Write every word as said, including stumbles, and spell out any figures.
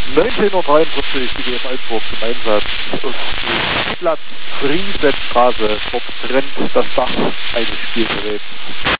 neunzehn Uhr dreiundvierzig, die G F Einsburg im Einsatz auf dem Platz Friesenstraße. Dort brennt das Dach eines Spielgeräts.